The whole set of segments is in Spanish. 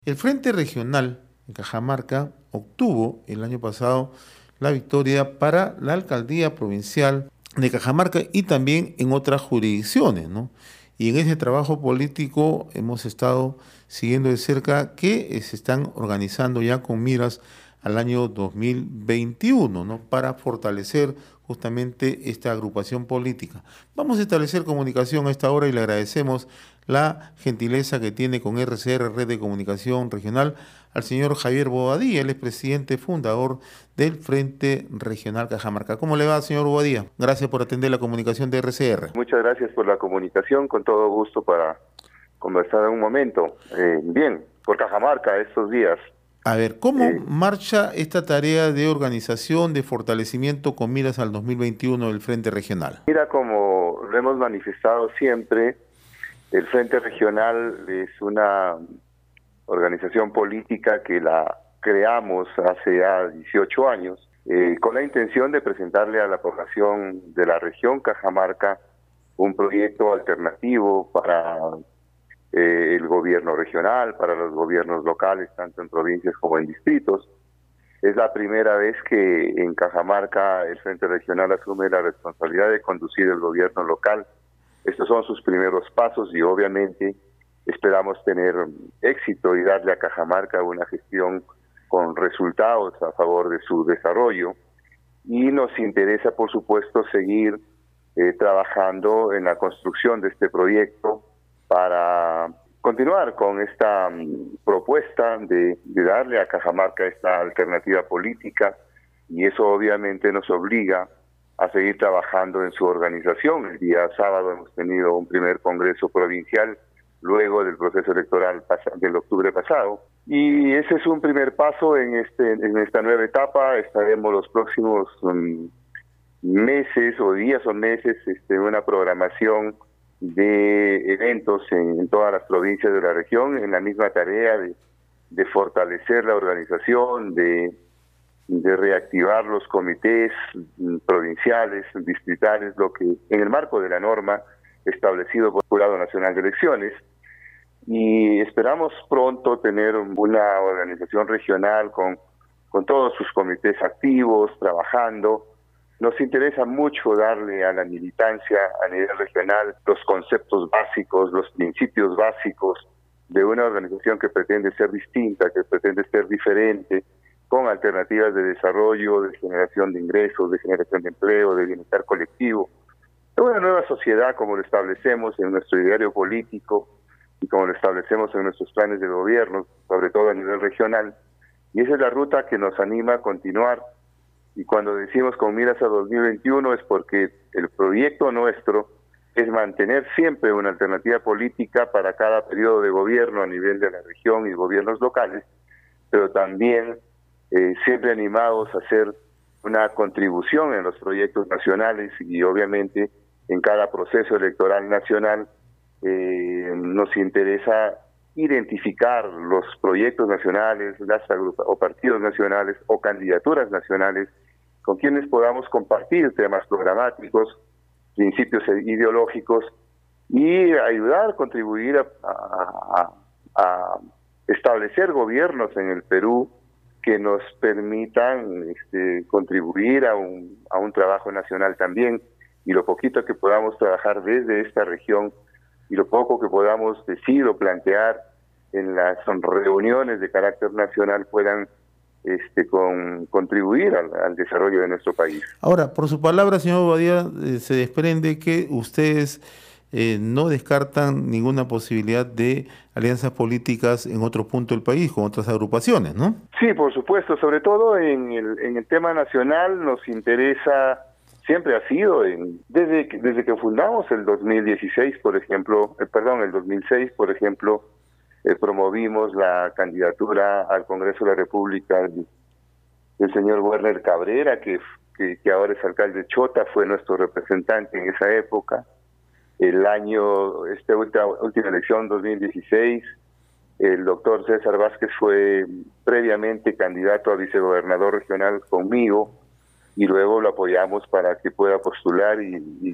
El Frente Regional en Cajamarca obtuvo el año pasado la victoria para la alcaldía provincial de Cajamarca y también en otras jurisdicciones, ¿no? Y en ese trabajo político hemos estado siguiendo de cerca que se están organizando ya con miras al año 2021, ¿no? Para fortalecer justamente esta agrupación política. Vamos a establecer comunicación a esta hora y le agradecemos la gentileza que tiene con RCR, Red de Comunicación Regional, al señor Javier Bobadilla, él es presidente fundador del Frente Regional Cajamarca. ¿Cómo le va, señor Bobadilla? Gracias por atender la comunicación de RCR. Muchas gracias por la comunicación, con todo gusto para conversar en un momento. Bien, por Cajamarca estos días. A ver, ¿cómo marcha esta tarea de organización, de fortalecimiento con miras al 2021 del Frente Regional? Mira, como lo hemos manifestado siempre, el Frente Regional es una organización política que la creamos hace ya 18 años, con la intención de presentarle a la población de la región Cajamarca un proyecto alternativo para el gobierno regional, para los gobiernos locales, tanto en provincias como en distritos. Es la primera vez que en Cajamarca el Frente Regional asume la responsabilidad de conducir el gobierno local. Estos son sus primeros pasos y obviamente esperamos tener éxito y darle a Cajamarca una gestión con resultados a favor de su desarrollo. Y nos interesa, por supuesto, seguir trabajando en la construcción de este proyecto para continuar con esta propuesta de darle a Cajamarca esta alternativa política, y eso obviamente nos obliga a seguir trabajando en su organización. El día sábado hemos tenido un primer congreso provincial luego del proceso electoral del octubre pasado, y ese es un primer paso en esta nueva etapa. Estaremos los próximos meses o días o meses una programación de eventos en todas las provincias de la región, en la misma tarea de fortalecer la organización, de reactivar los comités provinciales, distritales, lo que en el marco de la norma establecido por el Jurado Nacional de Elecciones. Y esperamos pronto tener una organización regional con todos sus comités activos, trabajando. Nos interesa mucho darle a la militancia a nivel regional los conceptos básicos, los principios básicos de una organización que pretende ser distinta, que pretende ser diferente, con alternativas de desarrollo, de generación de ingresos, de generación de empleo, de bienestar colectivo. Una nueva sociedad, como lo establecemos en nuestro ideario político y como lo establecemos en nuestros planes de gobierno, sobre todo a nivel regional. Y esa es la ruta que nos anima a continuar. Y cuando decimos con miras a 2021 es porque el proyecto nuestro es mantener siempre una alternativa política para cada periodo de gobierno a nivel de la región y gobiernos locales, pero también siempre animados a hacer una contribución en los proyectos nacionales, y obviamente en cada proceso electoral nacional nos interesa identificar los proyectos nacionales, o partidos nacionales o candidaturas nacionales con quienes podamos compartir temas programáticos, principios ideológicos, y ayudar, contribuir a establecer gobiernos en el Perú que nos permitan contribuir a un trabajo nacional también, y lo poquito que podamos trabajar desde esta región y lo poco que podamos decir o plantear en las reuniones de carácter nacional puedan contribuir al desarrollo de nuestro país. Ahora, por su palabra, señor Bobadilla, se desprende que ustedes no descartan ninguna posibilidad de alianzas políticas en otro punto del país, con otras agrupaciones, ¿no? Sí, por supuesto, sobre todo en el tema nacional nos interesa. Siempre ha sido, desde que fundamos el 2016, por ejemplo, el 2006, por ejemplo, promovimos la candidatura al Congreso de la República del señor Werner Cabrera, que ahora es alcalde de Chota, fue nuestro representante en esa época. Esta última elección, 2016, el doctor César Vázquez fue previamente candidato a vicegobernador regional conmigo, y luego lo apoyamos para que pueda postular y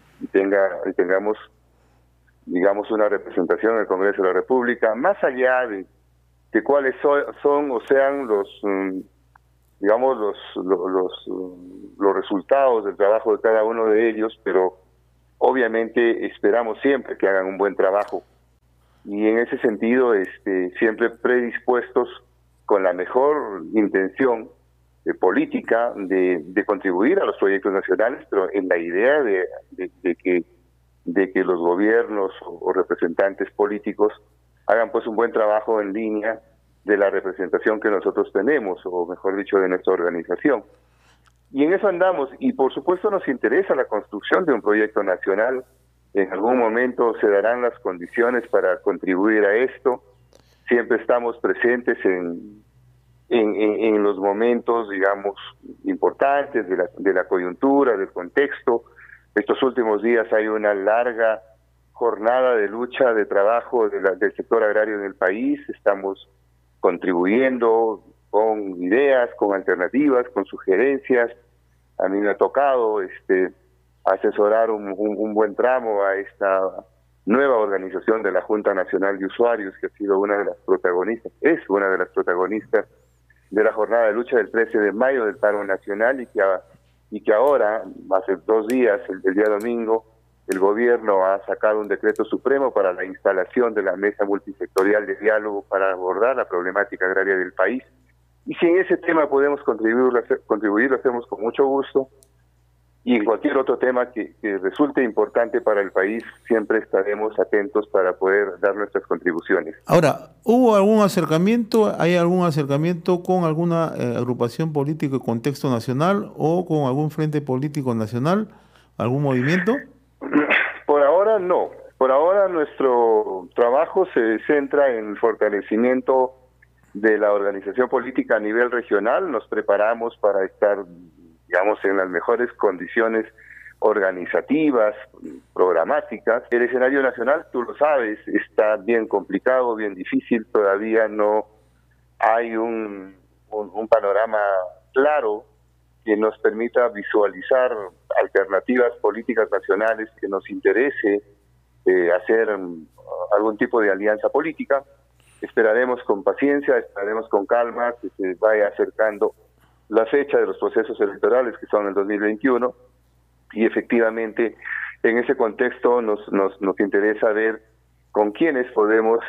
tengamos, digamos, una representación en el Congreso de la República. Más allá de cuáles son o sean los digamos los resultados del trabajo de cada uno de ellos, pero obviamente esperamos siempre que hagan un buen trabajo, y en ese sentido siempre predispuestos con la mejor intención política de contribuir a los proyectos nacionales, pero en la idea de que los gobiernos o representantes políticos hagan pues un buen trabajo en línea de la representación que nosotros tenemos, o mejor dicho, de nuestra organización. Y en eso andamos, y por supuesto nos interesa la construcción de un proyecto nacional. En algún momento se darán las condiciones para contribuir a esto. Siempre estamos presentes en los momentos, digamos, importantes de la coyuntura, del contexto. Estos últimos días hay una larga jornada de lucha, de trabajo del sector agrario en el país. Estamos contribuyendo con ideas, con alternativas, con sugerencias. A mí me ha tocado asesorar un buen tramo a esta nueva organización de la Junta Nacional de Usuarios, que ha sido una de las protagonistas, es una de las protagonistas de la jornada de lucha del 13 de mayo del paro nacional, y que ahora, hace 2 días, el día domingo, el gobierno ha sacado un decreto supremo para la instalación de la mesa multisectorial de diálogo para abordar la problemática agraria del país. Y si en ese tema podemos contribuir, lo hacemos con mucho gusto. Y en cualquier otro tema que resulte importante para el país, siempre estaremos atentos para poder dar nuestras contribuciones. Ahora, ¿hubo algún acercamiento, hay algún acercamiento con alguna agrupación política de contexto nacional o con algún frente político nacional, algún movimiento? Por ahora no. Por ahora nuestro trabajo se centra en el fortalecimiento de la organización política a nivel regional. Nos preparamos para estar, digamos, en las mejores condiciones organizativas, programáticas. El escenario nacional, tú lo sabes, está bien complicado, bien difícil. Todavía no hay un panorama claro que nos permita visualizar alternativas políticas nacionales que nos interese hacer algún tipo de alianza política. Esperaremos con paciencia, esperaremos con calma que se vaya acercando la fecha de los procesos electorales, que son el 2021, y efectivamente en ese contexto nos interesa ver con quiénes podemos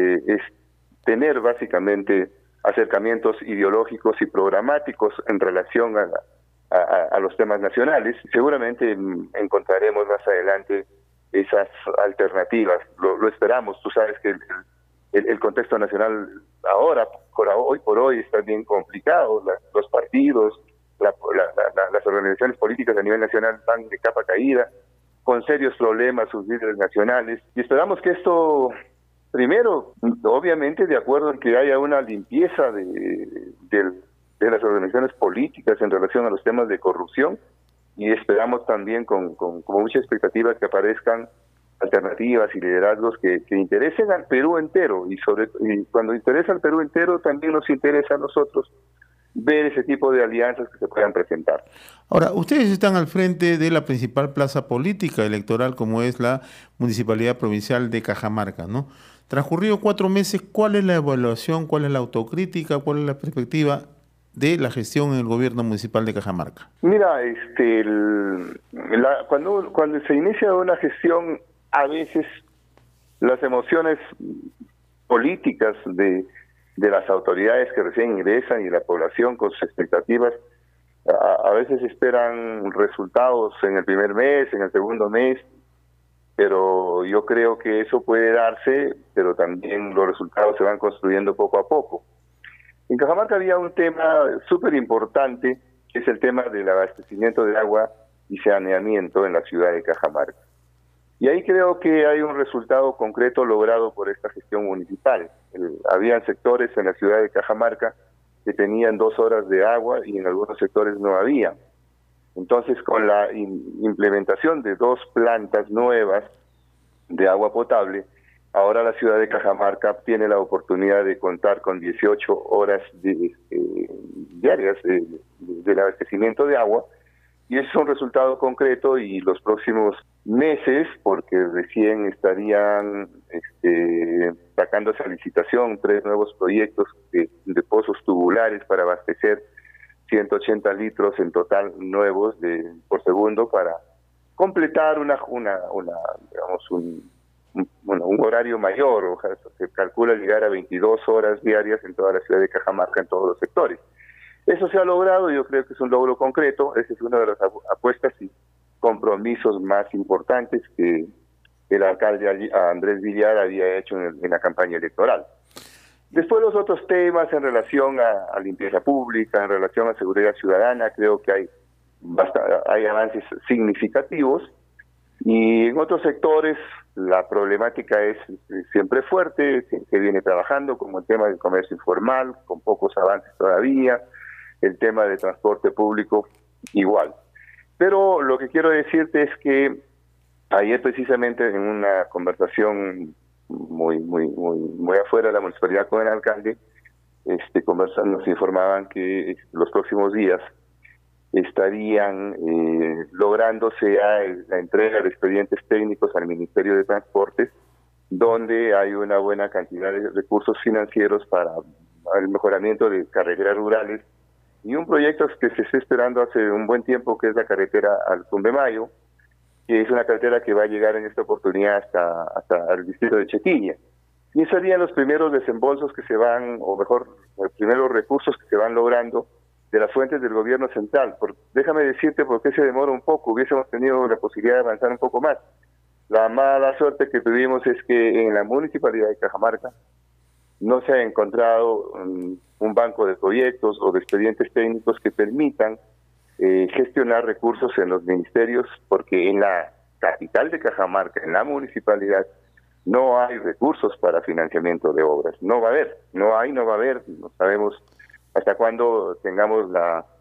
tener básicamente acercamientos ideológicos y programáticos en relación a los temas nacionales. Seguramente encontraremos más adelante esas alternativas, lo esperamos. Tú sabes que el contexto nacional hoy por hoy está bien complicado. Los partidos, las organizaciones políticas a nivel nacional van de capa caída, con serios problemas sus líderes nacionales, y esperamos que esto, primero, obviamente de acuerdo en que haya una limpieza de las organizaciones políticas en relación a los temas de corrupción, y esperamos también con mucha expectativa que aparezcan alternativas y liderazgos que interesen al Perú entero, y cuando interesa al Perú entero también nos interesa a nosotros ver ese tipo de alianzas que se puedan presentar. Ahora, ustedes están al frente de la principal plaza política electoral, como es la Municipalidad Provincial de Cajamarca, ¿no? Transcurrido 4 meses, ¿cuál es la evaluación, cuál es la autocrítica, cuál es la perspectiva de la gestión en el gobierno municipal de Cajamarca? Mira, cuando se inicia una gestión, a veces las emociones políticas de las autoridades que recién ingresan y la población con sus expectativas, a veces esperan resultados en el primer mes, en el segundo mes, pero yo creo que eso puede darse, pero también los resultados se van construyendo poco a poco. En Cajamarca había un tema súper importante, que es el tema del abastecimiento de agua y saneamiento en la ciudad de Cajamarca. Y ahí creo que hay un resultado concreto logrado por esta gestión municipal. Había sectores en la ciudad de Cajamarca que tenían 2 horas de agua y en algunos sectores no había. Entonces, con la implementación de 2 plantas nuevas de agua potable, ahora la ciudad de Cajamarca tiene la oportunidad de contar con 18 horas diarias del abastecimiento de agua, y eso es un resultado concreto, y los próximos meses, porque recién estarían sacándose a licitación 3 nuevos proyectos de pozos tubulares para abastecer 180 litros en total nuevos por segundo para completar digamos un horario mayor. O sea, se calcula llegar a 22 horas diarias en toda la ciudad de Cajamarca, en todos los sectores. Eso se ha logrado, yo creo que es un logro concreto. Esa es una de las apuestas y compromisos más importantes que el alcalde Andrés Villar había hecho en la campaña electoral. Después los otros temas en relación a limpieza pública, en relación a seguridad ciudadana, creo que hay avances significativos, y en otros sectores la problemática es siempre fuerte, que viene trabajando, como el tema del comercio informal, con pocos avances todavía, el tema de transporte público igual. Pero lo que quiero decirte es que ayer precisamente en una conversación muy afuera de la municipalidad con el alcalde, nos informaban que los próximos días estarían lográndose la entrega de expedientes técnicos al Ministerio de Transportes, donde hay una buena cantidad de recursos financieros para el mejoramiento de carreteras rurales y un proyecto que se está esperando hace un buen tiempo, que es la carretera al Tumbemayo, que es una carretera que va a llegar en esta oportunidad hasta el distrito de Chequiña. Y serían los primeros desembolsos que se van, o mejor, los primeros recursos que se van logrando de las fuentes del gobierno central. Déjame decirte por qué se demora un poco, hubiésemos tenido la posibilidad de avanzar un poco más. La mala suerte que tuvimos es que en la municipalidad de Cajamarca no se ha encontrado un banco de proyectos o de expedientes técnicos que permitan gestionar recursos en los ministerios, porque en la capital de Cajamarca, en la municipalidad, no hay recursos para financiamiento de obras. No va a haber, no va a haber, no sabemos hasta cuándo tengamos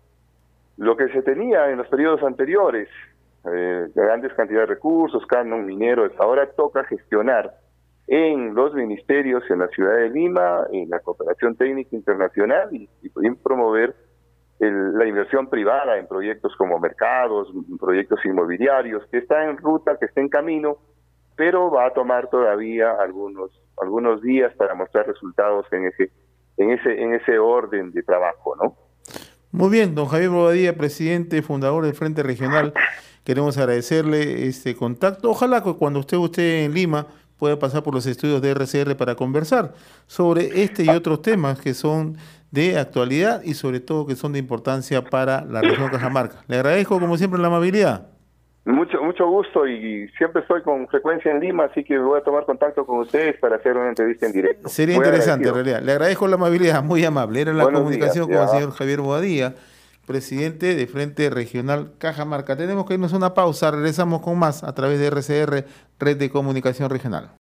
lo que se tenía en los periodos anteriores, grandes cantidades de recursos, canon minero. Ahora toca gestionar en los ministerios, en la ciudad de Lima, en la cooperación técnica internacional y promover la inversión privada en proyectos como mercados, proyectos inmobiliarios, que está en ruta, que está en camino, pero va a tomar todavía algunos días para mostrar resultados en ese orden de trabajo, ¿no? Muy bien, don Javier Bobadilla, presidente, fundador del Frente Regional, queremos agradecerle este contacto. Ojalá que cuando usted esté en Lima pueda pasar por los estudios de RCR para conversar sobre este y otros temas que son de actualidad y sobre todo que son de importancia para la región de Cajamarca. Le agradezco como siempre la amabilidad. Mucho gusto, y siempre estoy con frecuencia en Lima, así que voy a tomar contacto con ustedes para hacer una entrevista en directo. Sería interesante, en realidad. Le agradezco la amabilidad, muy amable. Era la comunicación con el señor Javier Bobadilla, presidente de Frente Regional Cajamarca. Tenemos que irnos a una pausa, regresamos con más a través de RCR, Red de Comunicación Regional.